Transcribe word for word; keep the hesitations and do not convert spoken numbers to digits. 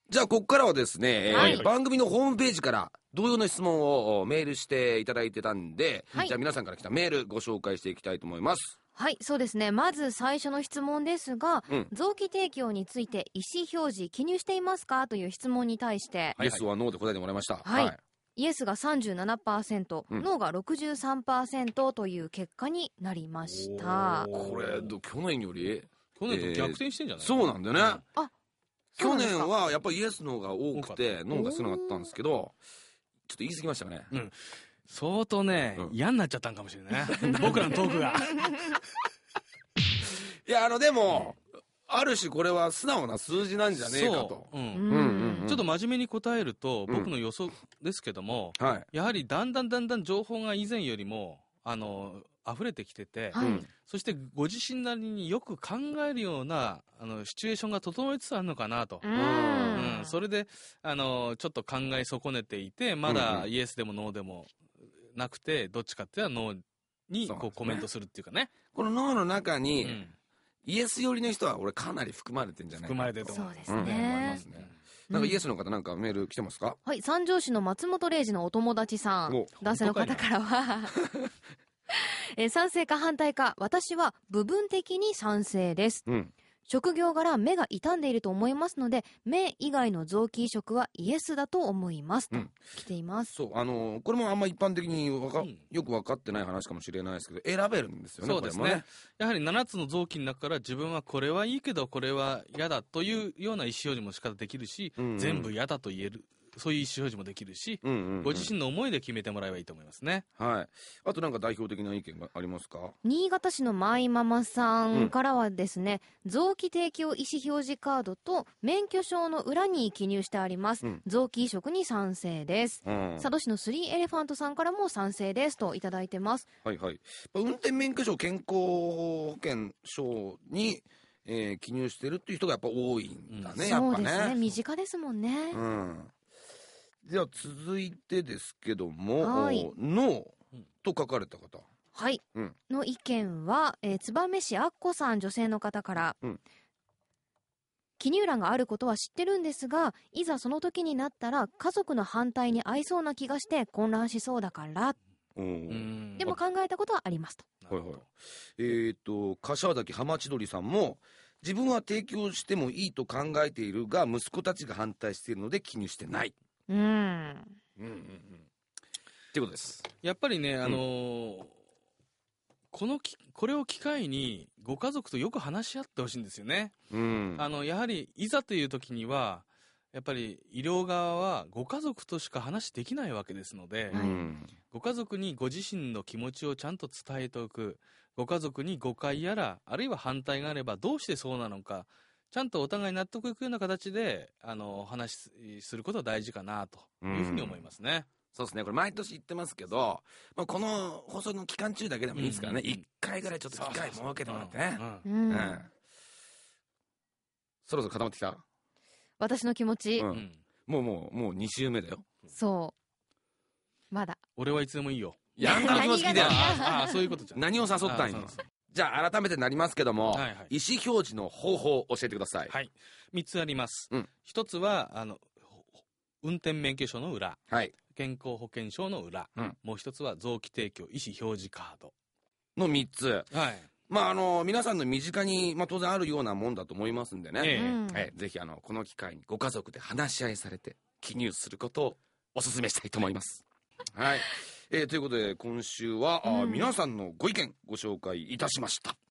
じゃあここからはですね、 はいえー番組のホームページから同様の質問をメールしていただいてたんで、 はいじゃあ皆さんから来たメールご紹介していきたいと思います。 はい、そうですね。まず最初の質問ですが、 うん臓器提供について意思表示記入していますかという質問に対して、 イエスはノーで答えてもらいました。 はいイエスが さんじゅうななパーセント、 うんノーが ろくじゅうさんパーセント という結果になりました。 おーこれど去年より去年と逆転してんじゃない、 そうなんだよね、 あ、そう去なんですか年はやっぱりイエスの方が多くて多ノーが少なかったんですけど、ちょっと言い過ぎましたかね。 うん相当ね、 うん嫌になっちゃったんかもしれないね僕らのトークがいやあのでもある種これは素直な数字なんじゃねえかと。 そう、うんうんうんうんうんちょっと真面目に答えると、 うん僕の予想ですけども、 はいやはりだんだんだんだん情報が以前よりもあの溢れてきてて、 はいうんそしてご自身なりによく考えるようなあのシチュエーションが整いつつあるのかなと、 ううんんそれであのちょっと考え損ねていて、まうんだうんイエスでもノーでもなくて、どっちかっていうとノーにそうなんですねこうコメントするっていうかね、 このノーの中うに、 んイエス寄りの人は俺かなり含まれてんじゃないか含まれてると思そうですうん思いまねす。ね。なんかイエスの方なんかメール来てますか？ はい、三条市の松本零士のお友達さんお、 男性の方からはえー賛成か反対か、私は部分的に賛成です。 うん職業柄目が傷んでいると思いますので、目以外の臓器移植はイエスだと思いますとうん来ています。 そうあのーこれもあんま一般的にわか、 うんよく分かってない話かもしれないですけど、選べるんですよね。 そうですねこれもやはりななつの臓器の中から自分はこれはいいけどこれは嫌だというような意思表示も仕方できるし、 うんうん全部嫌だと言える、そういう意思表示もできるし、 うんうんうんご自身の思いで決めてもらえばいいと思いますね。 はい。あとなんか代表的な意見がありますか？ 新潟市のマイママさんからはですね、臓器提供意思表示カードと免許証の裏に記入してあります。 うん臓器移植に賛成です。 うん佐渡市のスリーエレファントさんからも賛成ですといただいてます。 はいはい。運転免許証、健康保険証に、えー記入してるっていう人がやっぱ多いんだね、 うんやっぱそうですね、 ね。 身近ですもんね。 うん。では続いてですけども、 はいノーと書かれた方。 はい、 うんの意見は、えー、燕市あっこさん、女性の方から、 うん記入欄があることは知ってるんですが、いざその時になったら家族の反対に合いそうな気がして混乱しそうだからうんうんでも考えたことはありますと。 なるほどはいはいえっ、と柏崎浜千鳥さんも、自分は提供してもいいと考えているが息子たちが反対しているので記入してない。 うん。 うんうんうん。っていうことです。 やっぱりね、あのーこのきこれを機会にご家族とよく話し合ってほしいんですよね。 うん。 あのやはりいざという時にはやっぱり医療側はご家族としか話できないわけですので、 うんご家族にご自身の気持ちをちゃんと伝えておく、ご家族に誤解やらあるいは反対があればどうしてそうなのか、ちゃんとお互い納得いくような形であのお話しすることが大事かなというふうに思いますね。 そうですね、これ毎年言ってますけど、まあ、この放送の期間中だけでもいいですからね、 うんうんうん一回ぐらいちょっと機会設けてもらってね。 うんうんうんそろそろ固まってきた、 私の気持ち、 うんうんもうもうもうに週目だよ。 そうまだ俺はいつでもいいよ。 いやあんたの気持ち聞いてよ何がああそういうことじゃん。 何を誘ったんよあそうそうじゃあ改めてなりますけども、 はいはい意思表示の方法を教えてください。 はい、みっつあります。 うんひとつはあのほ運転免許証の裏、 はい、 健康保険証の裏、 うんもう一つは臓器提供意思表示カード。 のみっつ。 はい。 まああの皆さんの身近に、まあ、当然あるようなもんだと思いますんでね、 ええうんえぜひあのこの機会にご家族で話し合いされて記入することをお勧めしたいと思います。はい、えーということで今週は、あーうん皆さんのご意見ご紹介いたしました。